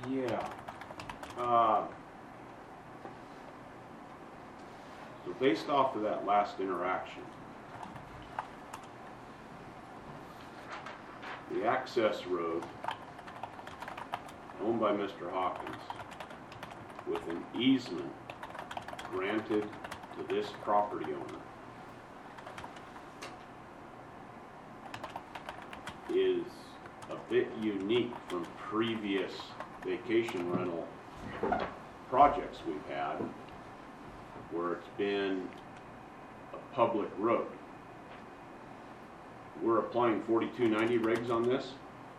Yeah. So based off of that last interaction, the access road owned by Mr. Hawkins with an easement granted to this property owner is a bit unique from previous vacation rental projects we've had where it's been a public road. We're applying 4290 regs on this?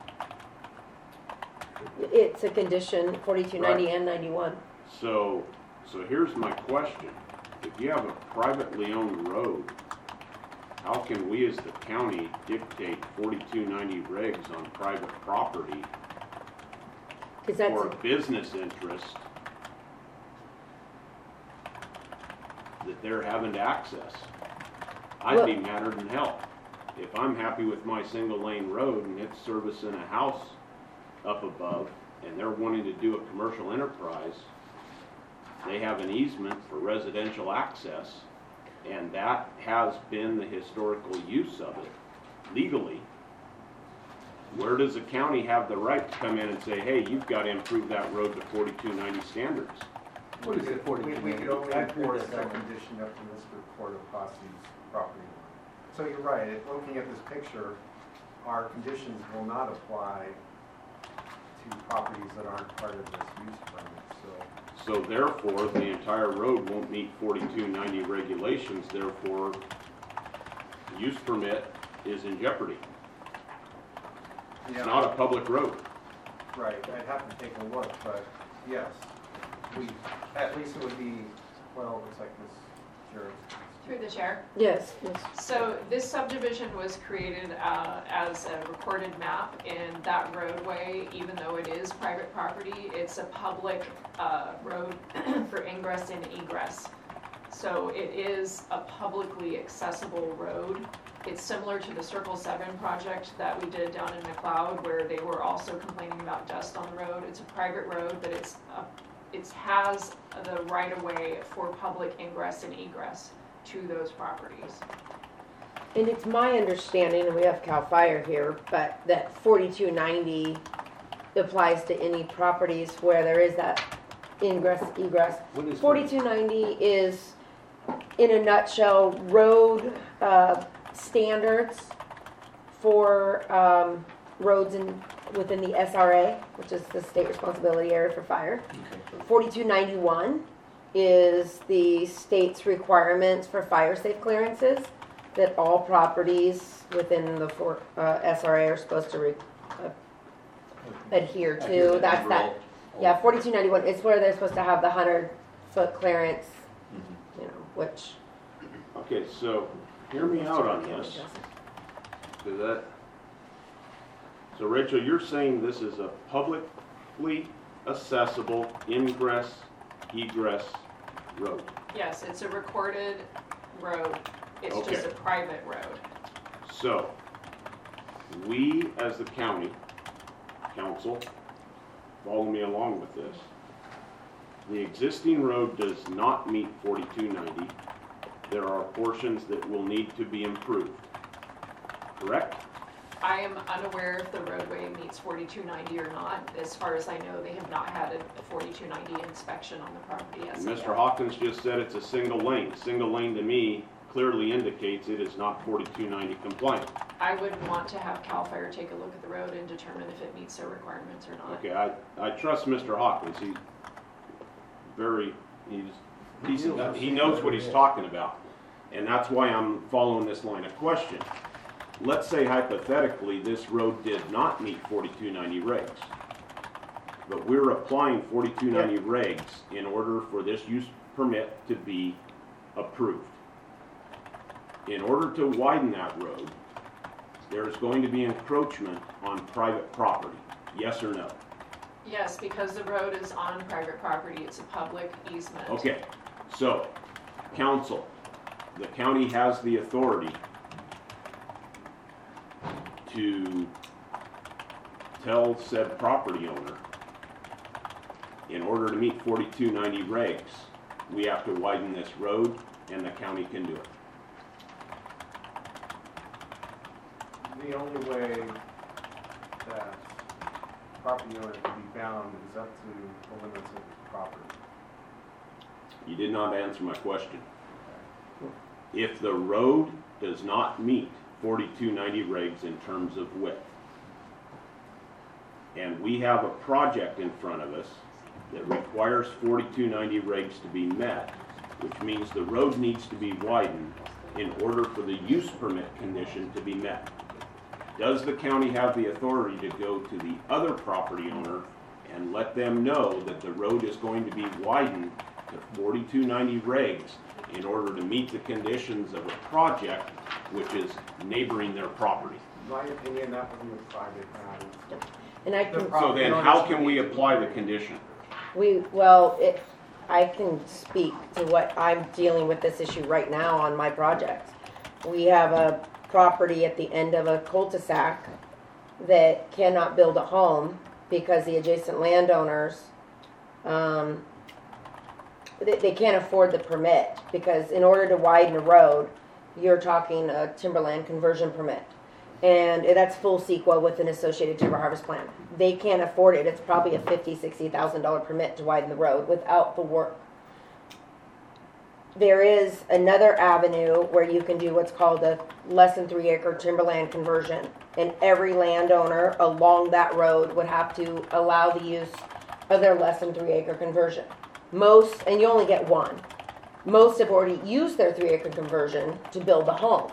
It's a condition, 4290 Right. and 91. So here's my question. If you have a privately owned road, how can we as the county dictate 4290 regs on private property Because that's, for a business interest that they're having to access? I'd be madder than hell. If I'm happy with my single lane road and it's servicing a house up above and they're wanting to do a commercial enterprise, they have an easement for residential access, and that has been the historical use of it legally. Where does the county have the right to come in and say, hey, you've got to improve that road to 4290 standards? What is it, 4290? We could only I've heard enforce that that one. condition up to this report of Cossy's property. So you're right, looking at this picture, our conditions will not apply to properties that aren't part of this use permit, so. So therefore, the entire road won't meet 4290 regulations, therefore, the use permit is in jeopardy. It's not a public road. Right, I'd have to take a look, but yes, at least it would be, well, it looks like this, Jared. Through the chair. yes, yes. So this subdivision was created as a recorded map, and that roadway, even though it is private property, it's a public road for ingress and egress. So it is a publicly accessible road. It's similar to the Circle 7 project that we did down in McLeod, where they were also complaining about dust on the road. It's a private road, but it has the right-of-way for public ingress and egress to those properties. And it's my understanding, and we have CAL FIRE here, but that 4290 applies to any properties where there is that ingress, egress. What is 4290 is, in a nutshell, road standards for roads within the SRA, which is the state responsibility area for fire. 4291 is the state's requirements for fire safe clearances that all properties within the SRA are supposed to adhere to. That's that. Yeah, 4291. It's where they're supposed to have the 100-foot clearance. You know, which. Okay, so hear me out on this. So Rachel, you're saying this is a publicly accessible ingress, egress road. Yes, it's a recorded road. It's just a Okay. private road. So, we as the county council, follow me along with this. The existing road does not meet 4290. There are portions that will need to be improved. Correct? I am unaware if the roadway meets 4290 or not. As far as I know, they have not had a 4290 inspection on the property as of Mr. yet. Hawkins just said it's a single lane. Single lane to me clearly indicates it is not 4290 compliant. I would want to have CAL FIRE take a look at the road and determine if it meets their requirements or not. Okay, I trust Mr. Hawkins. He knows what he's talking about. And that's why I'm following this line of question. Let's say hypothetically this road did not meet 4290 regs. But we're applying 4290 regs in order for this use permit to be approved. In order to widen that road, there's going to be encroachment on private property. Yes or no? Yes, because the road is on private property, it's a public easement. Okay, so, council, the county has the authority to tell said property owner in order to meet 4290 regs, we have to widen this road, and the county can do it. The only way that property owner can be bound is up to the limits of the property. You did not answer my question. If the road does not meet 4290 regs in terms of width, and we have a project in front of us that requires 4290 regs to be met, which means the road needs to be widened in order for the use permit condition to be met. Does the county have the authority to go to the other property owner and let them know that the road is going to be widened to 4290 regs in order to meet the conditions of a project which is neighboring their property? In my opinion, that would be a private matter. And I can, So then how can we apply the condition? I can speak to what I'm dealing with this issue right now on my project. We have a property at the end of a cul-de-sac that cannot build a home because the adjacent landowners, they can't afford the permit, because in order to widen a road, you're talking a timberland conversion permit. And that's full CEQA with an associated timber harvest plan. They can't afford it. It's probably a $50,000, $60,000 permit to widen the road without the work. There is another avenue where you can do what's called a less than 3 acre timberland conversion. And every landowner along that road would have to allow the use of their less than 3 acre conversion. Most, and you only get one, most have already used their 3 acre conversion to build a home.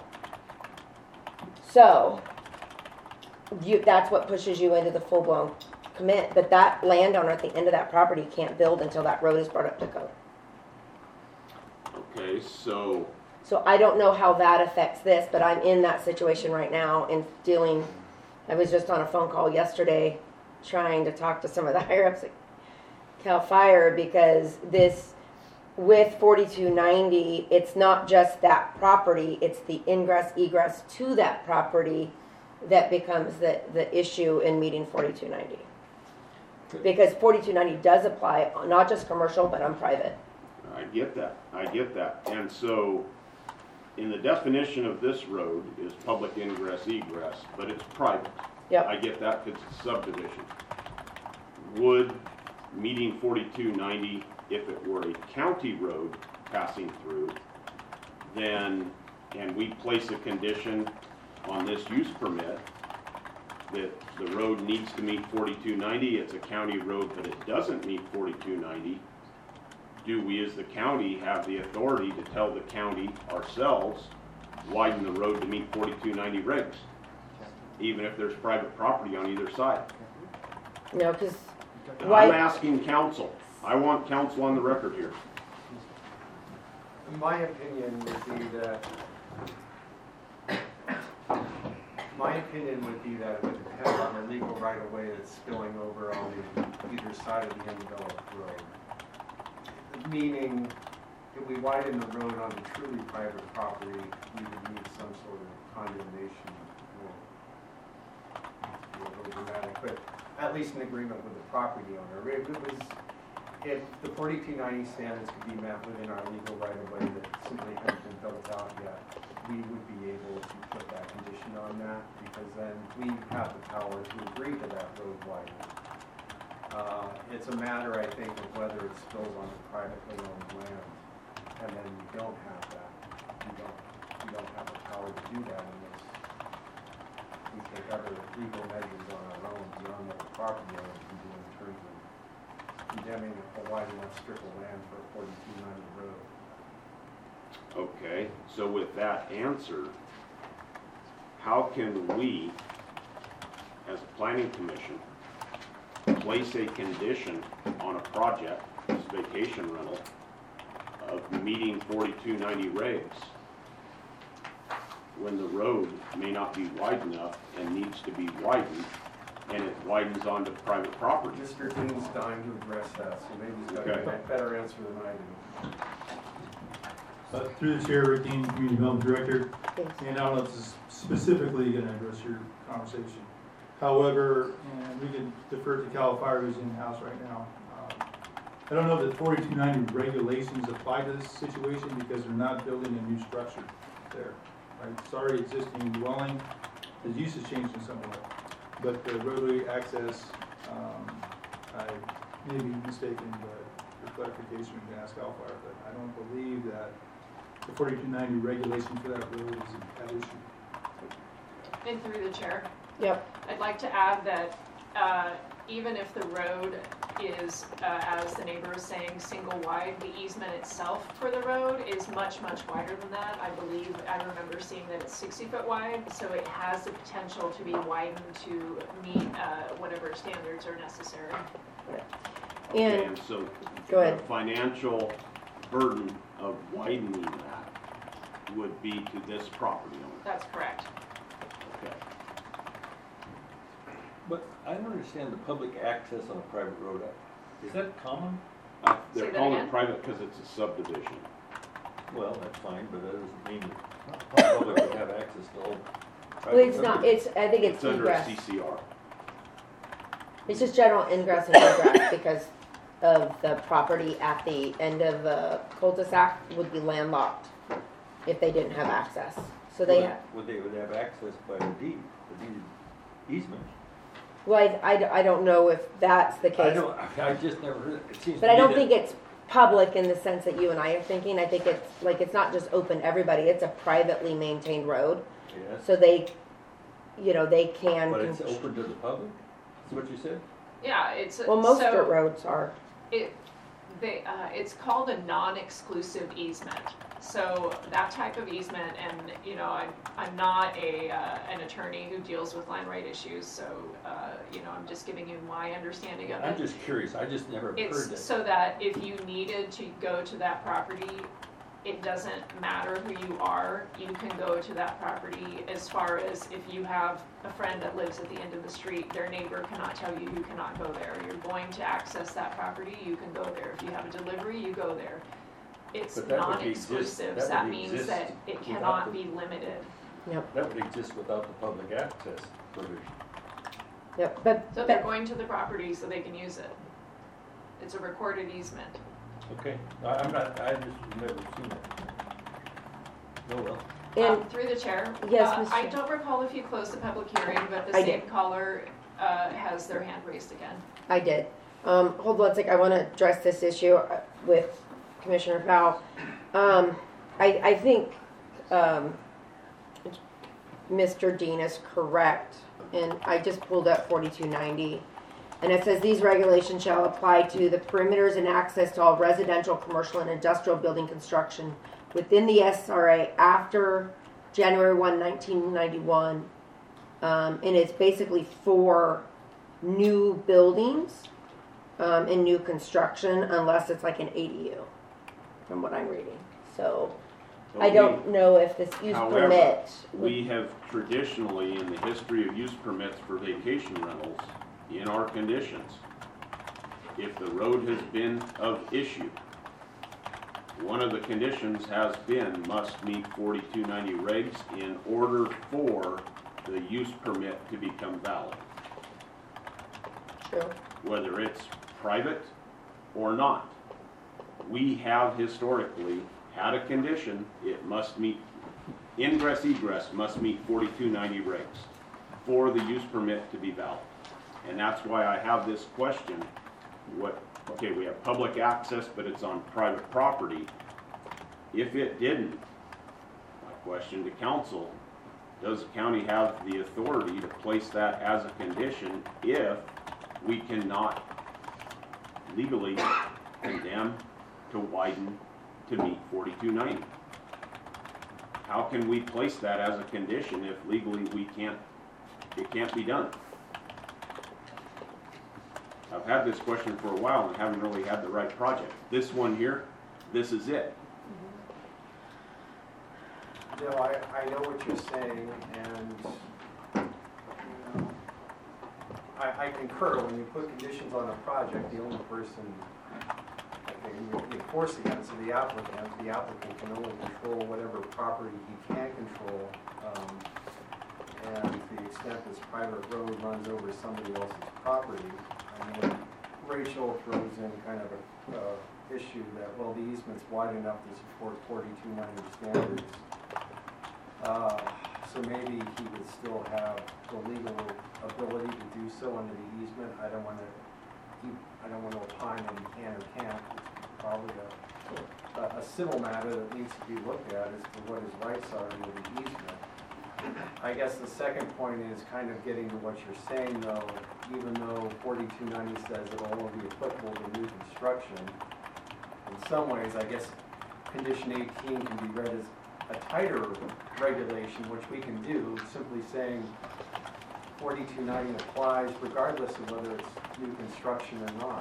So, that's what pushes you into the full-blown commit. But that landowner at the end of that property can't build until that road is brought up to code. Okay, so So I don't know how that affects this, but I'm in that situation right now and dealing. I was just on a phone call yesterday trying to talk to some of the higher-ups at CAL FIRE, because this, with 4290, it's not just that property, it's the ingress, egress to that property that becomes the issue in meeting 4290. Because 4290 does apply, not just commercial, but on private. I get that. And so, in the definition of this road is public ingress egress, but it's private. Yep. I get that because it's subdivision. Would meeting 4290, if it were a county road passing through, then, and we place a condition on this use permit that the road needs to meet 4290, it's a county road, but it doesn't meet 4290, do we as the county have the authority to tell the county ourselves, widen the road to meet 4290 regs, even if there's private property on either side? No, because I'm asking council. I want council on the record here. My opinion would be that it would depend on the legal right of way that's spilling over on either side of the undeveloped road. Meaning, if we widen the road onto truly private property, we would need some sort of condemnation, a little dramatic, but at least an agreement with the property owner. If the 4290 standards could be met within our legal right of way that simply hasn't been built out yet, we would be able to put that condition on that, because then we have the power to agree to that road widening. It's a matter, I think, of whether it spills onto privately owned land, and then we don't have that. We don't have the power to do that unless we take other legal measures on our own beyond what the property owner can do in terms of condemning a wide enough strip of land for a 4290 road. Okay, so with that answer, how can we, as a planning commission, place a condition on a project, this vacation rental, of meeting 4290 regs when the road may not be wide enough and needs to be widened, and it widens onto private property? Mr. Dean's dying to address that, so maybe he's got a better answer than I do. Through the chair, Rick Dean, Community Development Director, Yes. and I don't know if this is specifically going to address your conversation. However, and we can defer to Cal Fire, who's in the house right now. I don't know that 4290 regulations apply to this situation because they're not building a new structure there. Right? It's already existing dwelling, the use has changed in some way. But the roadway access, I may be mistaken, but for clarification, we can ask Alfire, but I don't believe that the 4290 regulation for that road is at issue. And through the chair, Yep, I'd like to add that even if the road is, as the neighbor was saying, single wide, the easement itself for the road is much, much wider than that. I believe, I remember seeing that it's 60 foot wide, so it has the potential to be widened to meet whatever standards are necessary. Okay, and, so go ahead. the financial burden of widening that would be to this property owner. That's correct. Okay. But I don't understand the public access on a private road. Is that common? Say They're that calling again? it private because it's a subdivision. Well, that's fine, but that doesn't mean the public would have access to all private well, it's not, subdivisions. I think it's It's under a egress. CCR. It's just general ingress and egress because of the property at the end of the cul-de-sac would be landlocked if they didn't have access. So they, Would have access by the deed easement? well, I don't know if that's the case. I just never heard, it seems to But I me don't that- think it's public in the sense that you and I are thinking. I think it's like, it's not just open to everybody. It's a privately maintained road. Yes, So they, you know, they can. but it's open to the public? Is what you said? Yeah, it's, Well, most so dirt roads are. it's called a non-exclusive easement. So that type of easement, and, you know, I'm not an attorney who deals with land right issues, so, you know, I'm just giving you my understanding of it. I'm just curious, I just never heard It's that. so that if you needed to go to that property, it doesn't matter who you are, you can go to that property. As far as if you have a friend that lives at the end of the street, their neighbor cannot tell you you cannot go there. You're going to access that property, you can go there. If you have a delivery, you go there. It's But that would exist- non-exclusive, that that would means exist that it without cannot the- be limited. Yep, That would exist without the public access provision. yep. But, So they're going to the property so they can use it. It's a recorded easement. Okay, I'm not, I just never seen it. Oh, well. and Through the chair. Yes, Ms. I Chair. don't recall if you closed the public hearing, but the I same did. caller has their hand raised again. I did. Hold on a sec. I want to address this issue with Commissioner Powell. I think Mr. Dean is correct, and I just pulled up 4290. And it says these regulations shall apply to the perimeters and access to all residential, commercial, and industrial building construction within the SRA after January 1, 1991. And it's basically for new buildings and new construction, unless it's like an ADU, from what I'm reading. So I don't know if this use However, permit. We have traditionally, in the history of use permits for vacation rentals, in our conditions, if the road has been of issue, one of the conditions has been must meet 4290 regs in order for the use permit to become valid, True. whether it's private or not. We have historically had a condition, it must meet, ingress egress must meet 4290 regs for the use permit to be valid. And that's why I have this question, okay, we have public access, but it's on private property. If it didn't, my question to council, does the county have the authority to place that as a condition if we cannot legally condemn to widen to meet 4290? How can we place that as a condition if legally it can't be done? I've had this question for a while and haven't really had the right project. This one here, this is it. Bill, I know what you're saying, and, you know, I concur, when you put conditions on a project, the only person, okay, you enforce against the applicant can only control whatever property he can control, and to the extent this private road runs over somebody else's property, I mean, Rachel throws in kind of a issue that, well, the easement's wide enough to support 4290 standards. So maybe he would still have the legal ability to do so under the easement. I don't want to opine that he can or can't. It's probably a civil matter that needs to be looked at as to what his rights are under the easement. I guess the second point is kind of getting to what you're saying, though. Even though 4290 says it'll only be applicable to new construction, in some ways, I guess condition 18 can be read as a tighter regulation, which we can do, simply saying 4290 applies regardless of whether it's new construction or not.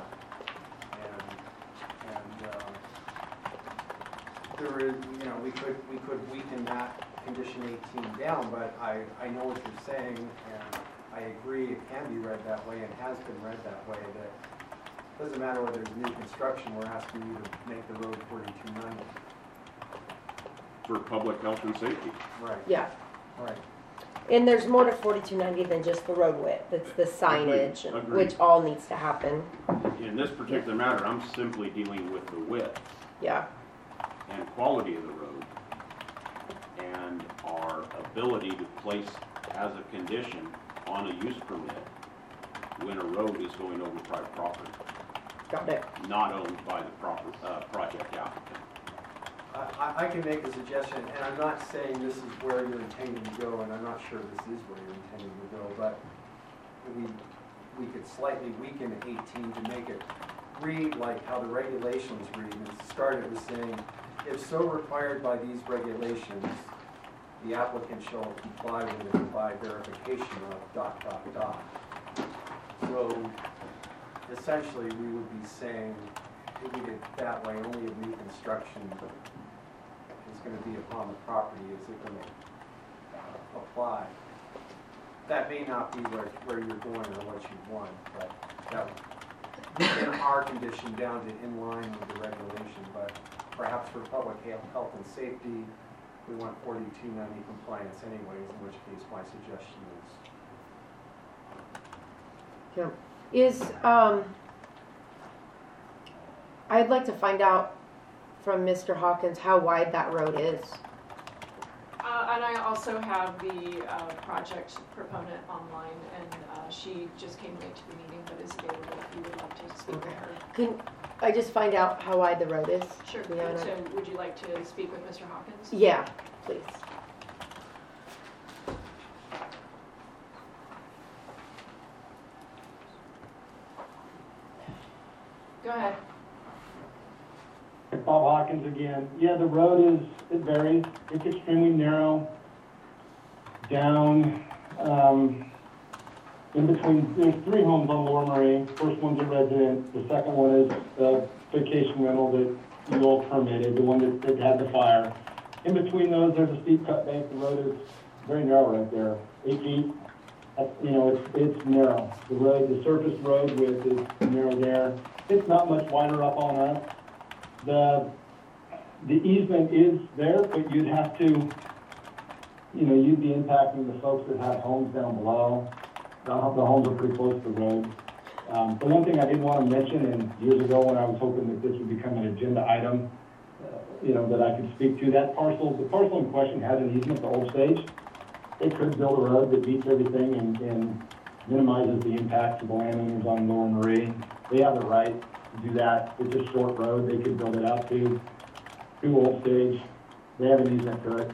There is, we could weaken that condition 18 down, but I know what you're saying, and I agree it can be read that way and has been read that way, that it doesn't matter whether it's new construction, we're asking you to make the road 4290. For public health and safety. Right. Yeah. Right. And there's more to 4290 than just the road width. It's the signage, Agreed. which all needs to happen. In this particular matter, I'm simply dealing with the width Yeah. and quality of the road and our ability to place as a condition on a use permit when a road is going over private property, Got it. not owned by the project applicant. I can make a suggestion, and I'm not saying this is where you're intending to go, and I'm not sure this is where you're intending to go, but we could slightly weaken 18 to make it read like how the regulations read. And it started with saying, if so required by these regulations, the applicant shall comply with it by verification of ... So essentially, we would be saying, if we did it that way, only if new construction is going to be upon the property, is it going to apply? That may not be where you're going or what you want, but that would bring our condition down to in line with the regulation. But perhaps for public health and safety, we want 4290 compliance anyways, in which case my suggestion is Yeah. I'd like to find out from Mr. Hawkins how wide that road is. And I also have the project proponent online, and she just came late to the meeting, but is available if you would like to speak with her. Can I just find out how wide the road is? Sure. Yeah, So would you like to speak with Mr. Hawkins? Yeah, please. Go ahead. Bob Hawkins again. Yeah, the road it varies. It's extremely narrow. Down, in between, there's 3 homes on Lower Marie. First one's a resident. The second one is a vacation rental that you all permitted, the one that had the fire. In between those, there's a steep cut bank. The road is very narrow right there, 8 feet. It's narrow. The surface road width is narrow there. It's not much wider up on us. The easement is there, but you'd have to, you'd be impacting the folks that have homes down below. The homes are pretty close to the road. The one thing I did want to mention, and years ago when I was hoping that this would become an agenda item, that I could speak to, the parcel in question has an easement to Old Stage. They could build a road that meets everything and minimizes the impacts of the landowners on Lower Marie. They have the right to do that. It's a short road. They could build it out to Old Stage. They have an easement to it.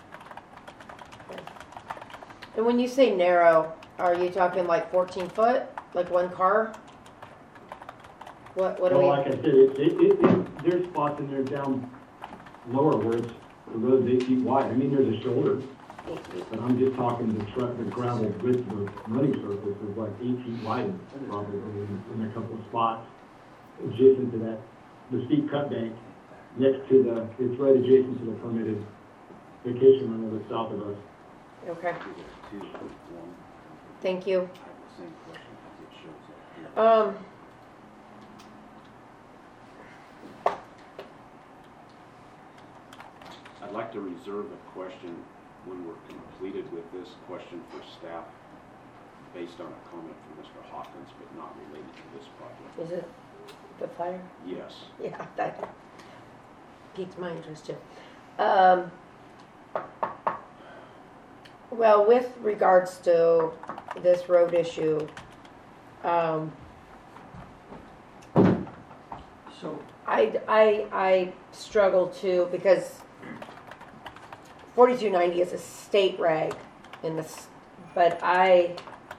And when you say narrow, are you talking like 14 foot, like one car? What do Well, we? like I said, there's spots in there down lower where the road's 8 feet wide. I mean, there's a shoulder, 8 feet. but I'm just talking the gravel width of the running surface is like 8 feet wide, probably in a couple of spots adjacent to that, the steep cut bank next to it's right adjacent to the permitted vacation rental that's south of us. Okay, Two, one. thank you. I have the same question as it shows up here. I'd like to reserve a question when we're completed with this question for staff. based on a comment from Mr. Hawkins, but not related to this project. Is it the fire? Yes. Yeah, that piques my interest too. Well, with regards to this road issue, So, I struggle too, because 4290 is a state reg in this, but I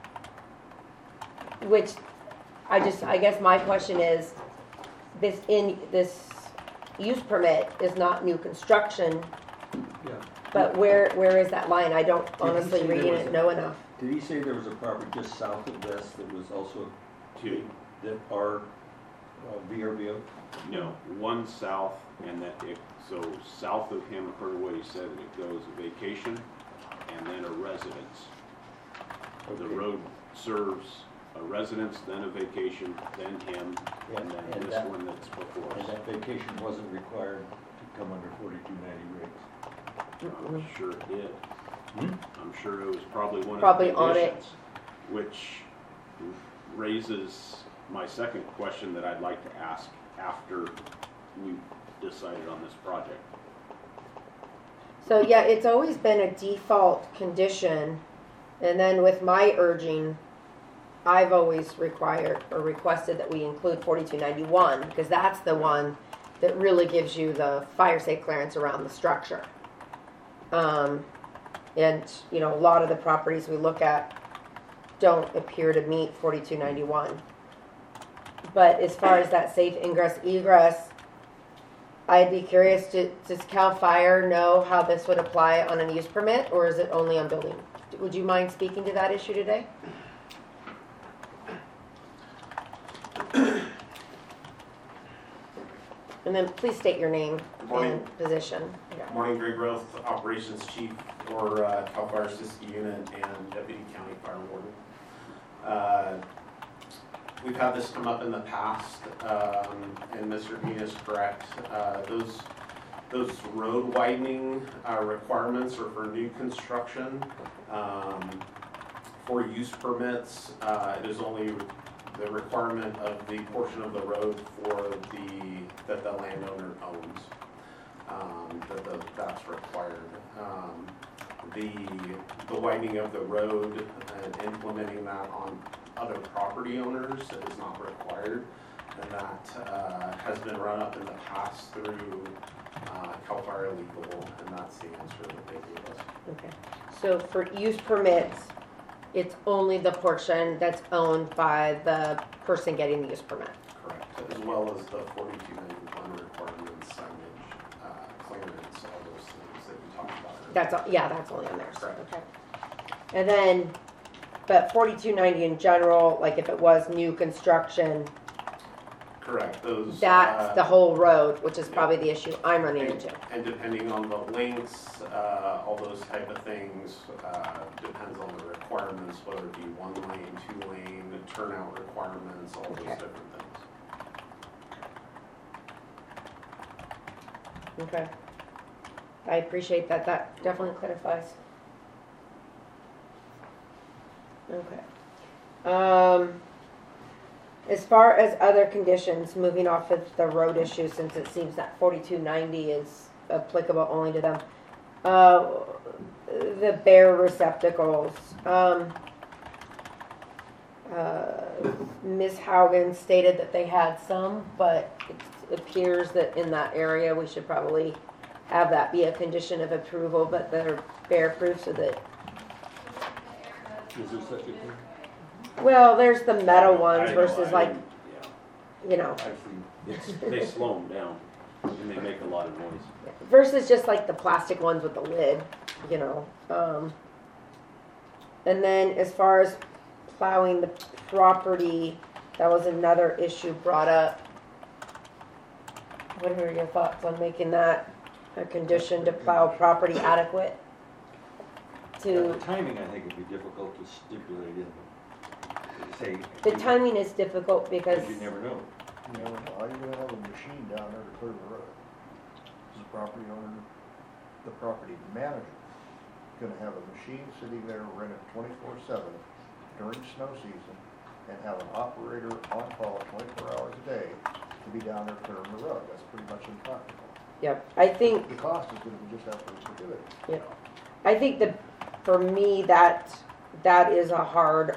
guess my question is, this use permit is not new construction, yeah. but where is that line? I don't he honestly say there reading was it a- know enough. Did he say there was a property just south of this that was also, Two. that our VRBO? No, one south, and so south of him, according to what he said, it goes a vacation and then a residence. The Okay. road serves a residence, then a vacation, then him, and then And this that- one that's before And us. that vacation wasn't required to come under 4290 rates. I'm sure it did. Hmm? I'm sure it was probably one of Probably the on it. conditions, which raises my second question that I'd like to ask after we've decided on this project. So yeah, it's always been a default condition, and then with my urging, I've always required or requested that we include 4291, because that's the one that really gives you the fire safe clearance around the structure. And you know, a lot of the properties we look at don't appear to meet 4291. But as far as that safe ingress egress, I'd be curious, does CAL FIRE know how this would apply on a use permit, or is it only on building? Would you mind speaking to that issue today? And then please state your name Good morning. and position. Yeah. Good morning, Greg Roth, Operations Chief for CAL FIRE Siskiyou Unit and Deputy County Fire Warden. We've had this come up in the past, and Mr. Dean is correct. Those road widening requirements are for new construction. For use permits, it is only the requirement of the portion of the road that the landowner owns. That's required. The widening of the road and implementing that on other property owners is not required, and that has been run up in the past through CAL FIRE Legal, and that's the answer that they gave us. Okay. So for use permits, it's only the portion that's owned by the person getting the use permit. Correct, as well as the 4291 requirements, signage, clearance, all those things that you talked about. That's all, yeah, that's only on there. So, Correct. okay. And then, but 4290 in general, like if it was new construction, Correct, those. that's the whole road, which is probably the issue I'm running into. And depending on the lengths, all those type of things, depends on the requirements, whether it be 1 lane, 2 lane, turnout requirements, all those Okay. different things. Okay. I appreciate that. That definitely clarifies. Okay. As far as other conditions, moving off of the road issue, since it seems that 4290 is applicable only to them. The bare receptacles. Ms. Haugen stated that they had some, but it appears that in that area we should probably have that be a condition of approval, but they're bear proof so that, Is there such a thing? well, there's the metal ones I know, versus I like, didn't- you know, I've seen, They slow them down, and they make a lot of noise. versus just like the plastic ones with the lid, you know. And then as far as plowing the property, that was another issue brought up. What are your thoughts on making that a condition to plow property adequate? the To, timing, I think, would be difficult to stipulate in, say. the timing is difficult because, Because you never know. You know, how you gonna have a machine down there to clear the road? The property owner, the property manager, gonna have a machine sitting there rented 24/7, during snow season and have an operator on call 24 hours a day to be down there clearing the road. That's pretty much impractical. Yep, I think, The cost is gonna be just absolutely prohibitive. I think that, for me, that is a hard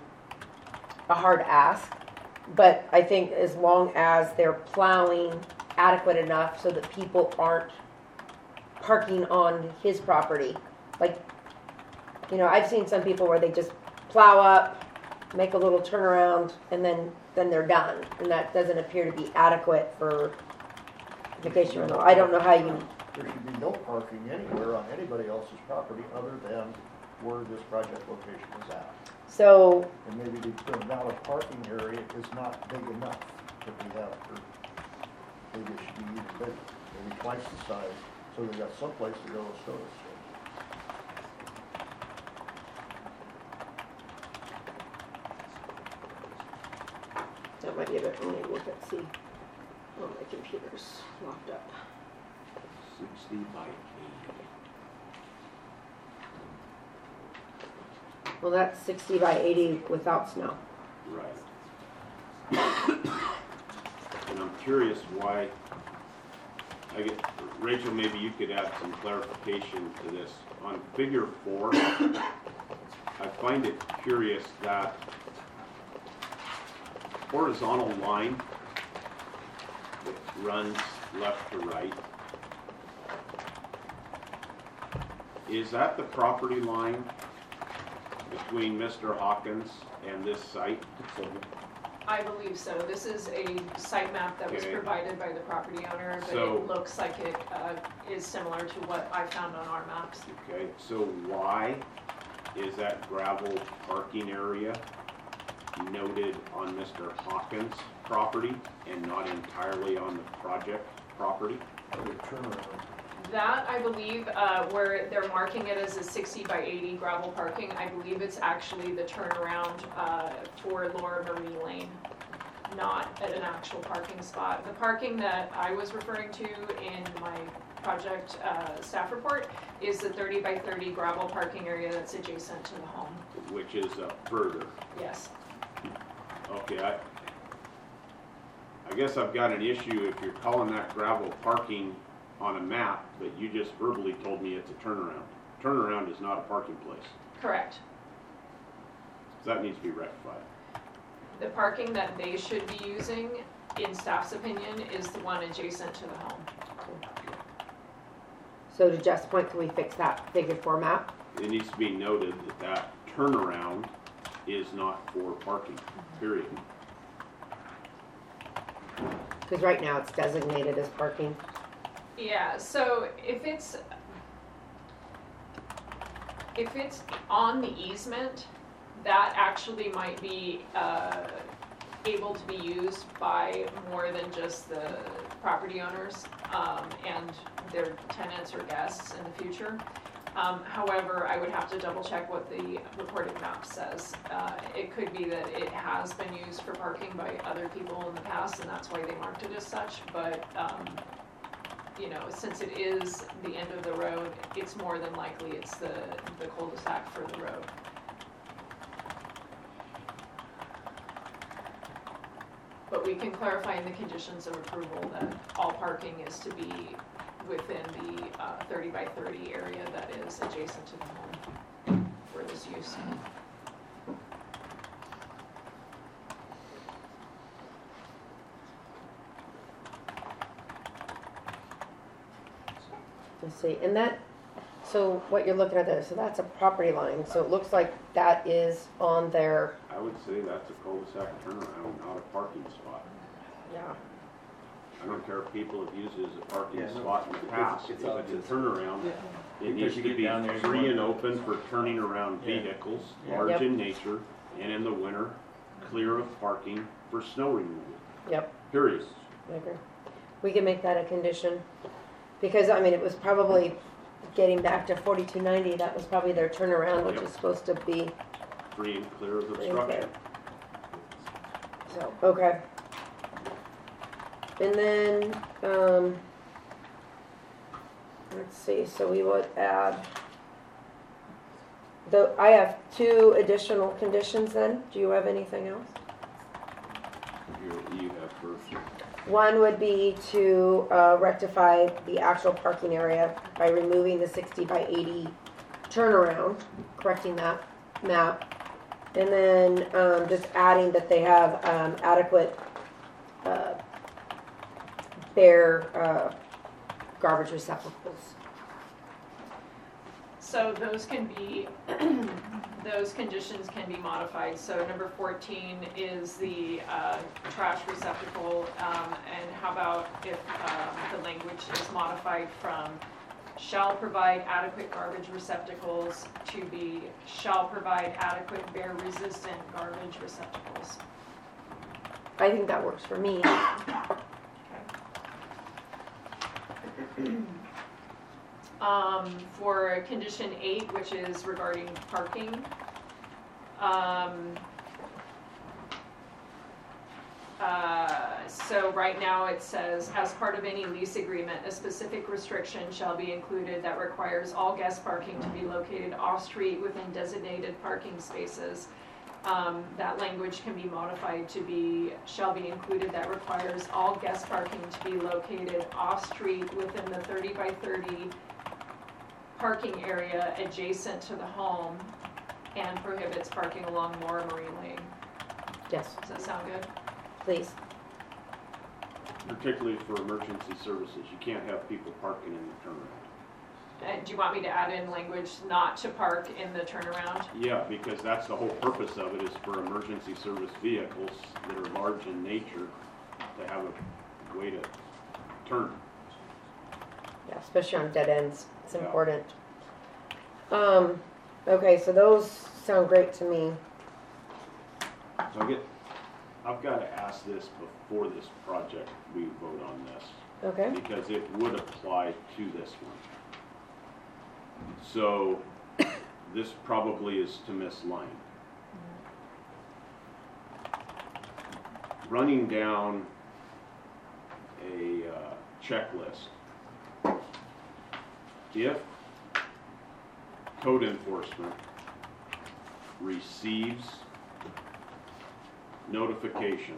ask. But I think as long as they're plowing adequate enough so that people aren't parking on his property. Like, I've seen some people where they just plow up, make a little turnaround, and then they're done. And that doesn't appear to be adequate for vacation rental. I don't know how you, There should be no parking anywhere on anybody else's property other than where this project location is at. so, And maybe the amount of parking area is not big enough that we have for, maybe it should be even bigger, maybe twice the size, so they got someplace to go and store it. that might be a bit, let me look at, see. Oh, my computer's locked up. 60 by 80. Well, that's 60 by 80 without snow. Right. And I'm curious why, Rachel, maybe you could add some clarification to this. On figure 4, I find it curious that horizontal line that runs left to right, is that the property line between Mr. Hawkins and this site? I believe so. This is a site map that was Okay. provided by the property owner, but So- it looks like it is similar to what I found on our maps. Okay, so why is that gravel parking area noted on Mr. Hawkins' property and not entirely on the project property? That, I believe, where they're marking it as a 60 by 80 gravel parking, I believe it's actually the turnaround for Laura Marie Lane, not at an actual parking spot. The parking that I was referring to in my project staff report is the 30 by 30 gravel parking area that's adjacent to the home. Which is further. Yes. Okay, I guess I've got an issue if you're calling that gravel parking on a map, but you just verbally told me it's a turnaround. Turnaround is not a parking place. Correct. So that needs to be rectified. The parking that they should be using, in staff's opinion, is the one adjacent to the home. So to Jeff's point, can we fix that figure 4 map? It needs to be noted that that turnaround is not for parking, period. Because right now it's designated as parking. Yeah, so if it's on the easement, that actually might be able to be used by more than just the property owners and their tenants or guests in the future. However, I would have to double check what the recorded map says. It could be that it has been used for parking by other people in the past and that's why they marked it as such, but since it is the end of the road, it's more than likely it's the cul-de-sac for the road. But we can clarify in the conditions of approval that all parking is to be within the 30 by 30 area that is adjacent to the home for this use. Let's see, and that, so what you're looking at there, so that's a property line, so it looks like that is on their, I would say that's a cul-de-sac turnaround, not a parking spot. yeah. I don't care if people have used it as a parking Yeah, no, spot in the past. If it's it's obvious. a turnaround, it Because needs you to get be down there and you free and want- open for turning around Yeah. vehicles, Yeah. large Yep. in nature, and in the winter, clear of parking for snow removal, Yep, period. I agree. We can make that a condition, because, I mean, it was probably, getting back to 4290, that was probably their turnaround, which Yep. is supposed to be, Free and clear of Free and obstruction. so, okay. And then, let's see, so we would add, I have 2 additional conditions then. Do you have anything else? You have first. One would be to rectify the actual parking area by removing the 60 by 80 turnaround, correcting that map. And then just adding that they have adequate bare garbage receptacles. So those can be, those conditions can be modified. So number 14 is the trash receptacle, and how about if the language is modified from shall provide adequate garbage receptacles to be shall provide adequate bear resistant garbage receptacles. I think that works for me. For condition 8, which is regarding parking, so right now it says, as part of any lease agreement, a specific restriction shall be included that requires all guest parking to be located off-street within designated parking spaces. That language can be modified to be, shall be included that requires all guest parking to be located off-street within the 30 by 30 parking area adjacent to the home and prohibits parking along Moore Marine Lane. Yes, Does that sound good? please. Particularly for emergency services, you can't have people parking in the turnaround. Do you want me to add in language not to park in the turnaround? Yeah, because that's the whole purpose of it, is for emergency service vehicles that are large in nature to have a way to turn. Yeah, especially on dead ends. It's Yeah. important. Okay, so those sound great to me. So I've got to ask this before this project, we vote on this, Okay? because it would apply to this one. So this probably is to Miss Line. Running down a checklist, if code enforcement receives notification,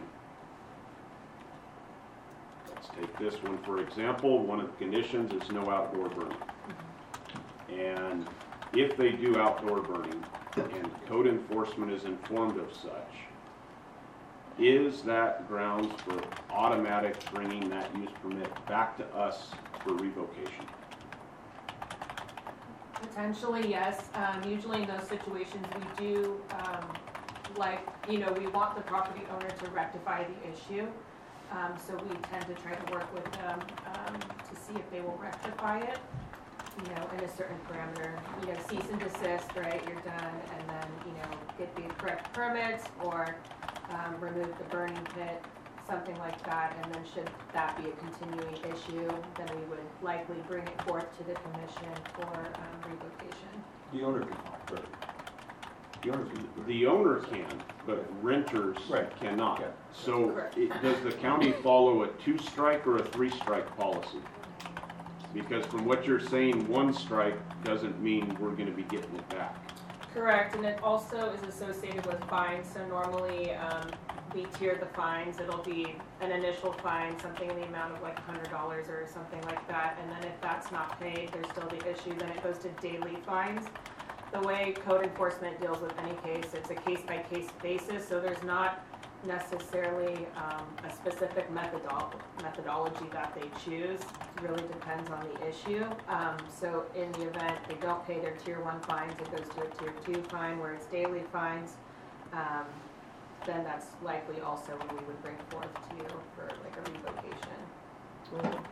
let's take this one for example, one of the conditions is no outdoor burning. And if they do outdoor burning and code enforcement is informed of such, is that grounds for automatic bringing that use permit back to us for revocation? Potentially, yes. Usually in those situations, we do, we want the property owner to rectify the issue. So we tend to try to work with them to see if they will rectify it, in a certain parameter. Cease and desist, right, you're done, and then, get the correct permits or remove the burning pit, something like that. And then should that be a continuing issue, then we would likely bring it forth to the commission for revocation. The owner can, right. The owner can. The owner can, but renters Right. cannot. Yeah. So Correct. does the county follow a 2-strike or a 3-strike policy? Because from what you're saying, 1 strike doesn't mean we're gonna be getting it back. Correct, and it also is associated with fines, so normally we tier the fines. It'll be an initial fine, something in the amount of like $100 or something like that, and then if that's not paid, there's still the issue, then it goes to daily fines. The way code enforcement deals with any case, it's a case-by-case basis, so there's not necessarily a specific methodology that they choose. It really depends on the issue. So in the event they don't pay their tier 1 fines, it goes to a tier 2 fine where it's daily fines. Then that's likely also when we would bring forth to you for like a revocation.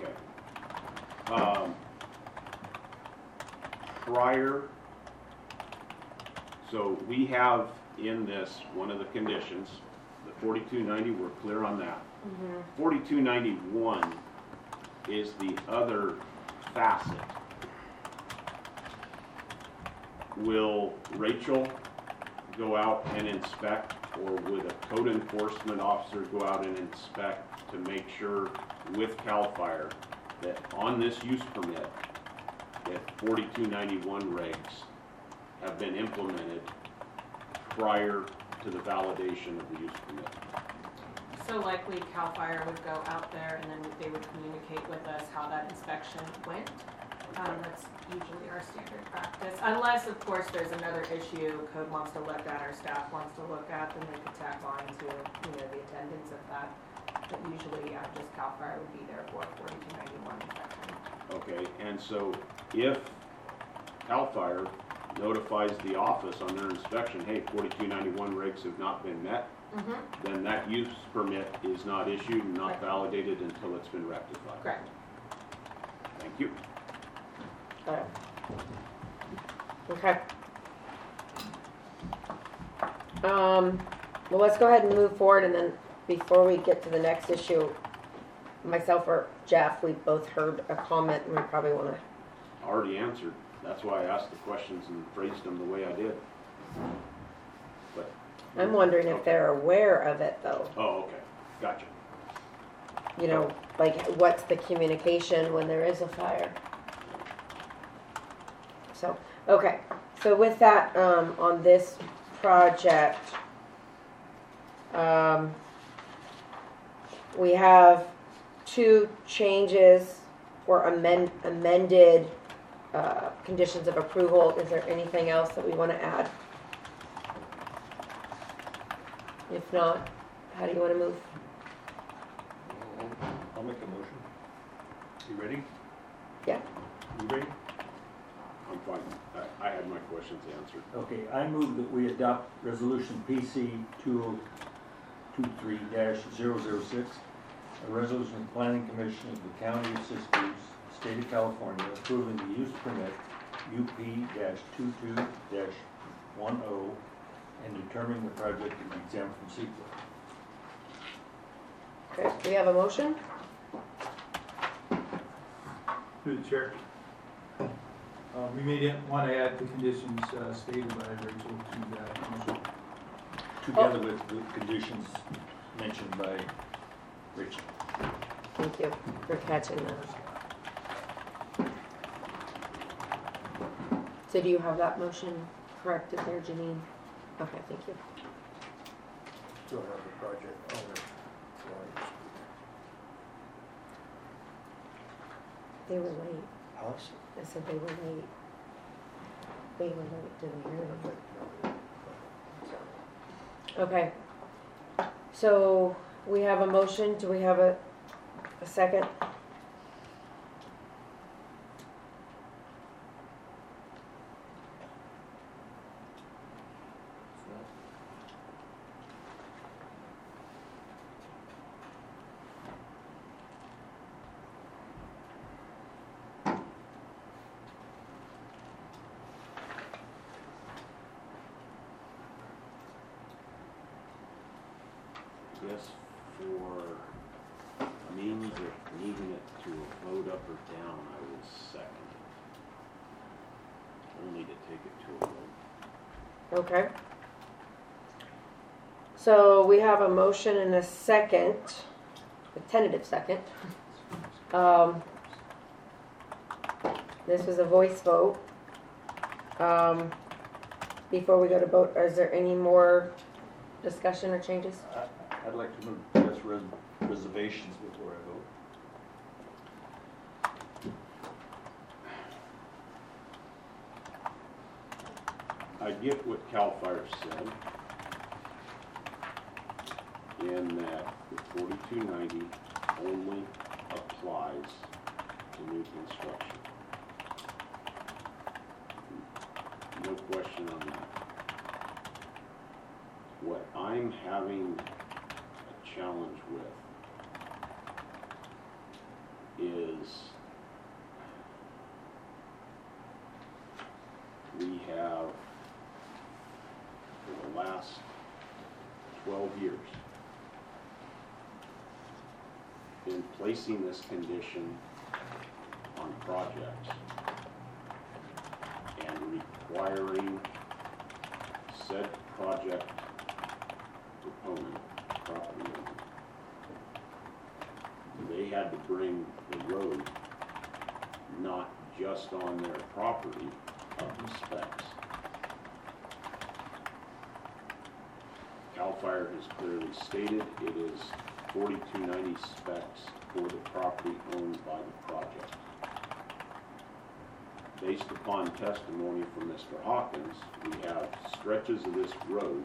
Okay. Prior, so we have in this, one of the conditions, the 4290, we're clear on that. 4291 is the other facet. Will Rachel go out and inspect, or would a code enforcement officer go out and inspect to make sure with CAL FIRE that on this use permit, that 4291 regs have been implemented prior to the validation of the use permit? So likely CAL FIRE would go out there and then they would communicate with us how that inspection went. That's usually our standard practice, unless of course there's another issue code wants to look at or staff wants to look at, then they could tack on to, the attendance of that. But usually, just CAL FIRE would be there for 4291 inspection. Okay, and so if CAL FIRE notifies the office on their inspection, hey, 4291 regs have not been met, then that use permit is not issued and not Right. validated until it's been rectified. Correct. Thank you. Okay. Well, let's go ahead and move forward, and then before we get to the next issue, myself or Jeff, we both heard a comment, and we probably want to. Already answered. That's why I asked the questions and phrased them the way I did. But, I'm wondering if they're aware of it, though. oh, okay, gotcha. Like what's the communication when there is a fire? So, okay. So with that, on this project, we have 2 changes or amended conditions of approval. Is there anything else that we want to add? If not, how do you want to move? I'll make a motion. You ready? Yeah. You ready? I'm fine. I had my questions answered. Okay, I move that we adopt resolution PC 2023-006, a resolution of the Planning Commission of the County of Siskiyou, State of California, approving the use permit UP-22-10 and determining the project to be exempt from CEQA. Okay, we have a motion? Through the chair. We may want to add the conditions stated by Rachel to that motion. Together with the conditions mentioned by Rachel. Thank you for catching that. So do you have that motion corrected there, Janine? Okay, thank you. Still have the project owner. They were late. House? I said they were late. They were late to the hearing. Okay. So we have a motion. Do we have a second? Yes, for means of needing it to vote up or down, I will second it. Only to take it to a vote. Okay. So we have a motion and a second, a tentative second. This was a voice vote. Before we go to vote, is there any more discussion or changes? I'd like to move past reservations before I vote. I get what CAL FIRE said, in that the 4290 only applies to new construction. No question on that. What I'm having a challenge with is we have, for the last 12 years, been placing this condition on projects and requiring said project proponent, property owner, they had to bring the road not just on their property up to specs, Fire has clearly stated, it is 4290 specs for the property owned by the project. Based upon testimony from Mr. Hawkins, we have stretches of this road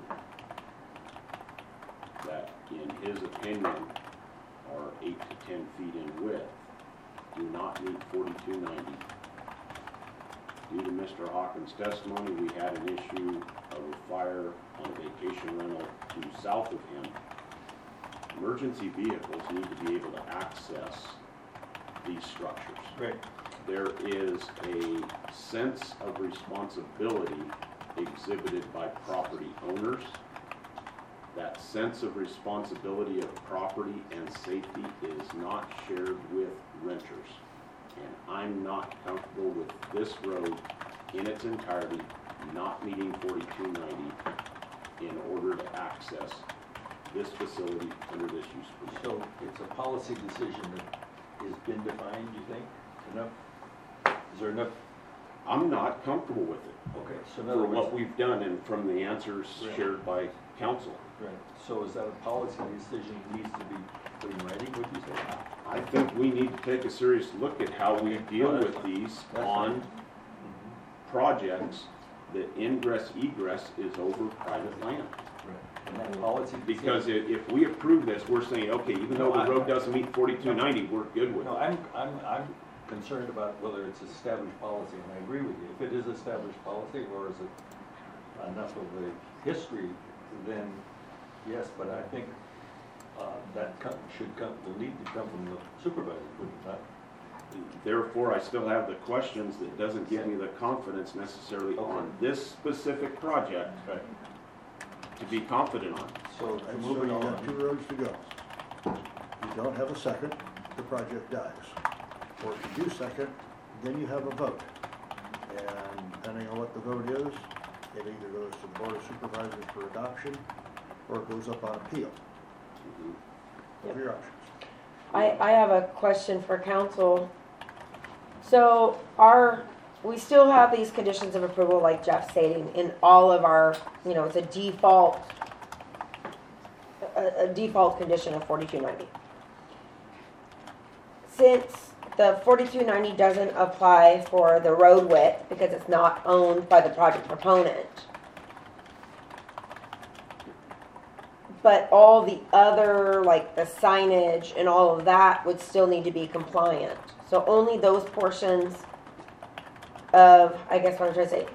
that, in his opinion, are 8 to 10 feet in width, do not meet 4290. Due to Mr. Hawkins' testimony, we had an issue of a fire on a vacation rental to south of him. Emergency vehicles need to be able to access these structures. Right. There is a sense of responsibility exhibited by property owners. That sense of responsibility of property and safety is not shared with renters. And I'm not comfortable with this road in its entirety not meeting 4290 in order to access this facility under this use permit. So it's a policy decision that has been defined, you think? Enough? Is there enough? I'm not comfortable with it. Okay, so in other For what words, we've done and from the answers Right. shared by council. right, so is that a policy decision that needs to be put in writing, would you say? I think we need to take a serious look at how we deal with these That's on fine. projects that ingress egress is over private land. Right. And that policy decision. Because if we approve this, we're saying, okay, even though the road doesn't meet 4290, we're good with No, it. I'm concerned about whether it's established policy, and I agree with you. If it is established policy, or is it enough of a history, then yes, but I think that will need to come from the supervisor, would it not? Therefore, I still have the questions that doesn't give me the confidence necessarily on this specific project Right. to be confident on. So And so moving you got on. 2 roads to go. You don't have a second, the project dies. Or if you do second, then you have a vote. And depending on what the vote is, it either goes to the Board of Supervisors for adoption, or it goes up on appeal. What are your options? I have a question for council. So we still have these conditions of approval, like Jeff stating, in all of our, it's a default condition of 4290. Since the 4290 doesn't apply for the road width because it's not owned by the project proponent, but all the other, like the signage and all of that would still need to be compliant. So only those portions of, I guess what I'm trying to say,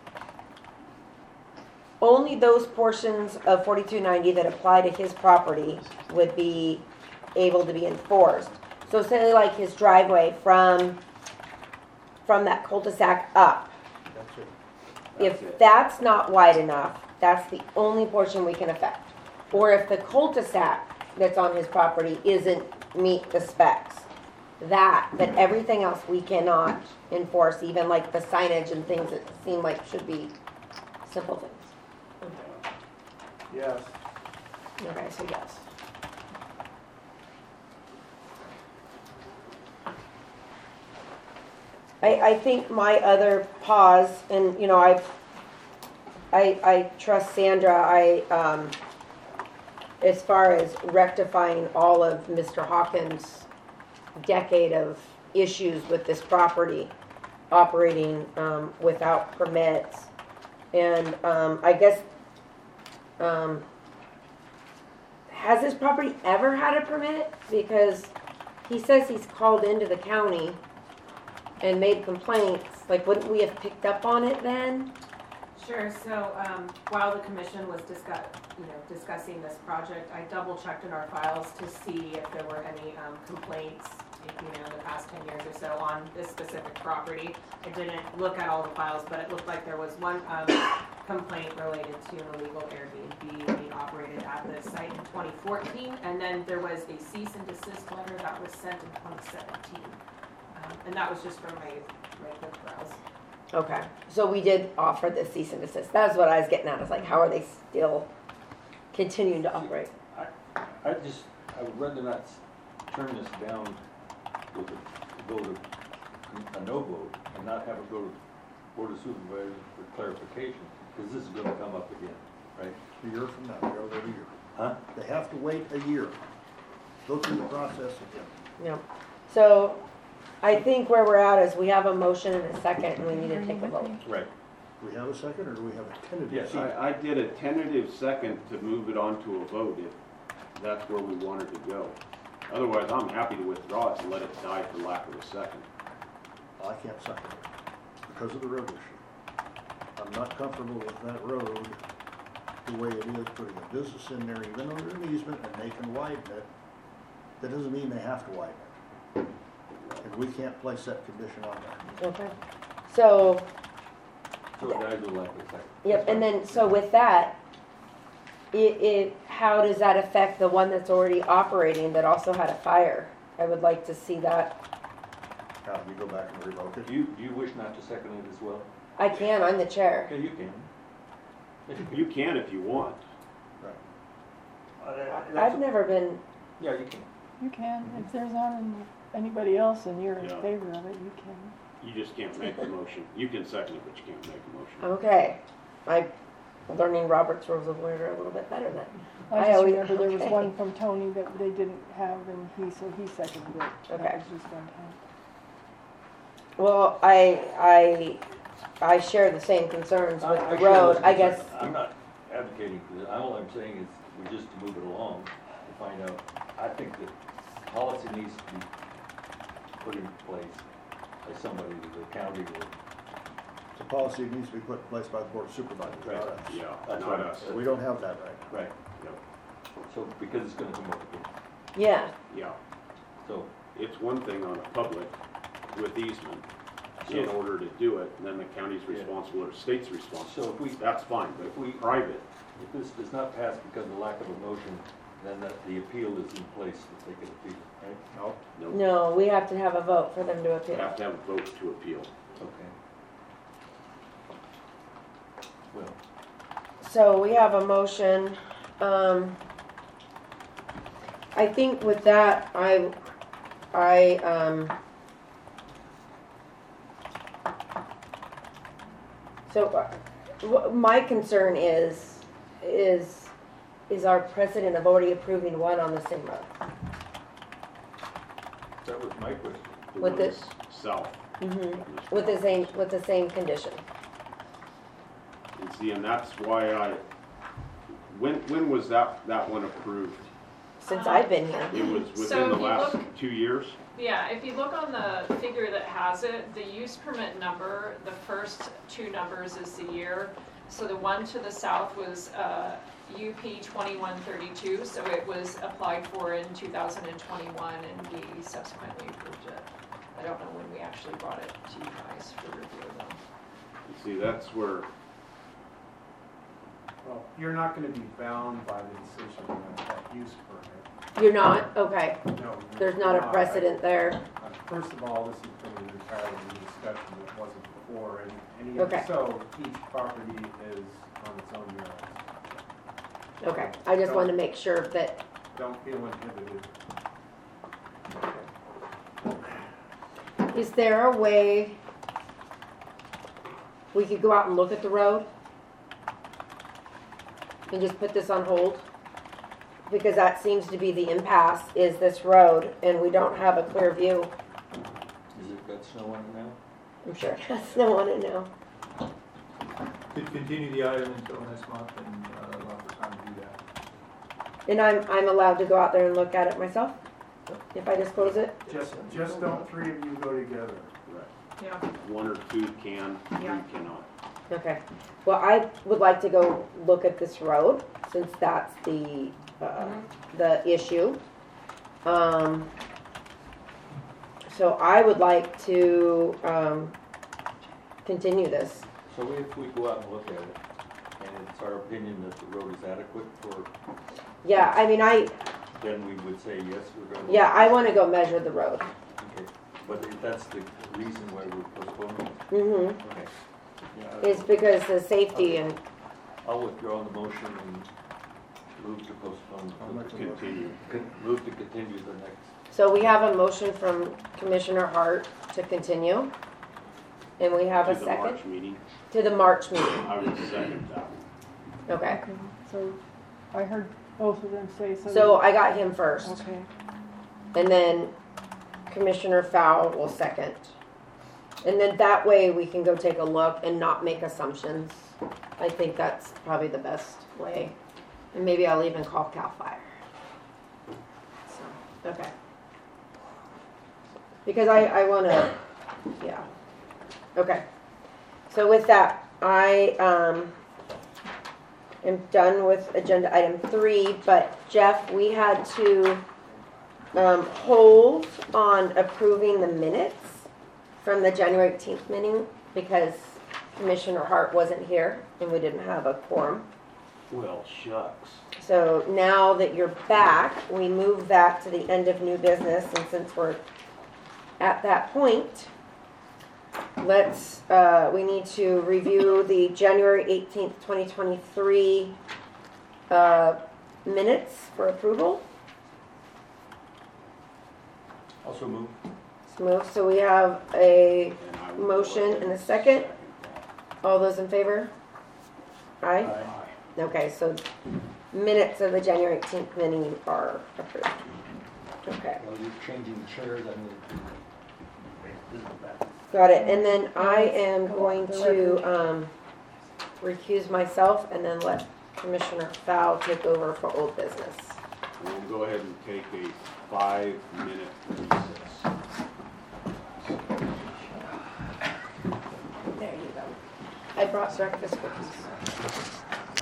only those portions of 4290 that apply to his property would be able to be enforced. So say like his driveway from that cul-de-sac up. That's it. If that's not wide enough, that's the only portion we can affect. Or if the cul-de-sac that's on his property isn't meet the specs, but everything else we cannot enforce, even like the signage and things that seem like should be simple things. Yes. Okay, so yes. I think my other pause, and I trust Sandra, as far as rectifying all of Mr. Hawkins' decade of issues with this property, operating without permits. And I guess, has this property ever had a permit? Because he says he's called into the county and made complaints. Like, wouldn't we have picked up on it then? Sure, so while the commission was discussing this project, I double checked in our files to see if there were any complaints, in the past 10 years or so on this specific property. I didn't look at all the files, but it looked like there was one complaint related to an illegal Airbnb being operated at the site in 2014, and then there was a cease and desist letter that was sent in 2017. And that was just from my quick browse. Okay, so we did offer the cease and desist. That's what I was getting at. I was like, how are they still continuing to operate? I would rather not turn this down with a vote of a no vote and not have it go to Board of Supervisors for clarification, because this is gonna come up again. right? A year from now, they're over a year. Huh? They have to wait a year. Go through the process again. Yep. So I think where we're at is we have a motion and a second and we need to take a vote. Right. Do we have a second or do we have a tentative? Yes. seat? I did a tentative second to move it on to a vote if that's where we wanted to go. Otherwise, I'm happy to withdraw it and let it die for lack of a second. I can't second it because of the road issue. I'm not comfortable with that road the way it is, putting a business in there, even under an easement, and they can widen it. That doesn't mean they have to widen it. And we can't place that condition on there. Okay. So, So it dies with lack of a second. yep, and then, so with that, how does that affect the one that's already operating that also had a fire? I would like to see that. Now, you go back and revoke it. Do you wish not to second it as well? I can, I'm the chair. Okay, you can. You can if you want. I've never been, Yeah, you can. You can, if there's not anybody else and you're in Yeah. favor of it, you can. You just can't make the motion. You can second it, but you can't make a motion. okay. I'm learning Robert's Rules of Order a little bit better then. I I just always- remember there was okay. one from Tony that they didn't have and so he seconded it. Okay. That was just one time. Well, I share the same concerns with the share road, those I guess. concerns. I'm not advocating for this. All I'm saying is we just to move it along to find out. I think that policy needs to be put in place by somebody that the county will. The policy needs to be put in place by the Board of Supervisors, not Right. us. Yeah, That's not right. us. We don't have that right now. Right. So, because it's gonna come up again. Yeah, Yeah, So, it's one thing on a public with easement. So- In order to do it, then the county's Yeah. responsible or state's so responsible. if we, That's fine, but if we, private, if this does not pass because of lack of a motion, then the appeal is in place that they can appeal, right? No, no, no, we have to have a vote for them to you appeal. have to have a vote to appeal. Okay. Well, So we have a motion, I think with that, my concern is our precedent of already approving one on the same road. that was my question. The With road's south. With the same condition. And see, and that's why when was that one approved? Since I've been here. It was So within the if you last look- 2 years? Yeah, if you look on the figure that has it, the use permit number, the first two numbers is the year. So the one to the south was UP 2132, so it was applied for in 2021 and we subsequently approved it. I don't know when we actually brought it to you guys for review though. You see, that's where, Well, you're not gonna be bound by the decision of that use permit. You're not? Okay. No. There's not a precedent there. First of all, this is going to be entirely new discussion that wasn't before, and Okay. even so, each property is on its own merits. Okay. I just wanted to make sure that, Don't feel inhibited. is there a way we could go out and look at the road? And just put this on hold? Because that seems to be the impasse, is this road, and we don't have a clear view. Is it got snow on it now? I'm sure it has snow on it now. Could continue the item until next month and allow for time to do that. And I'm allowed to go out there and look at it myself? If I disclose it? Just don't three of you go together. Yeah. one or two can, three Yeah. cannot. Okay. Well, I would like to go look at this road, since that's the issue. So I would like to, continue this. So if we go out and look at it, and it's our opinion that the road is adequate for, Yeah, I mean, then we would say, yes, we're gonna. yeah, I wanna go measure the road. Okay, but if that's the reason why we're postponing, it, Mm-hmm. okay. Yeah, It's because the safety and, I'll withdraw the motion and move to postpone. I'll make a motion. Continue. Move to continue the next. so we have a motion from Commissioner Hart to continue. And we have a To the second March meeting, to the March meeting. I would second that. Okay, So I heard both of them say so. so I got him first, Okay, and then Commissioner Fowl will second. And then that way we can go take a look and not make assumptions. I think that's probably the best way. And maybe I'll even call CAL FIRE. So, okay. Because I wanna, yeah. Okay. So with that, I am done with agenda item 3, but Jeff, we had to hold on approving the minutes from the January 18th meeting because Commissioner Hart wasn't here and we didn't have a quorum. Well, shucks. So now that you're back, we move that to the end of new business, and since we're at that point, let's, we need to review the January 18th, 2023 minutes for approval. Also move. Move, so we have a And I will motion go ahead and a second. that. All those in favor? Aye? Aye. Okay, so minutes of the January 18th meeting are approved. Okay, Well, you're changing chairs, I need to. This is bad. got it. And then I am going to recuse myself and then let Commissioner Fowl take over for old business. We'll go ahead and take a 5-minute recess. There you go. I brought breakfast cookies.